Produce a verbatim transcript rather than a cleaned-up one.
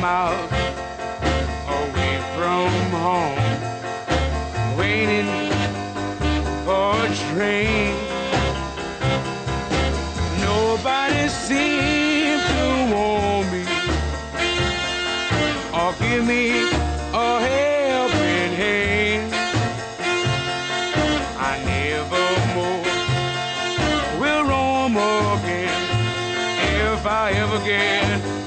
miles away from home, waiting for a train. Nobody seems to want me or give me a helping hand. I never more will roam again if I ever get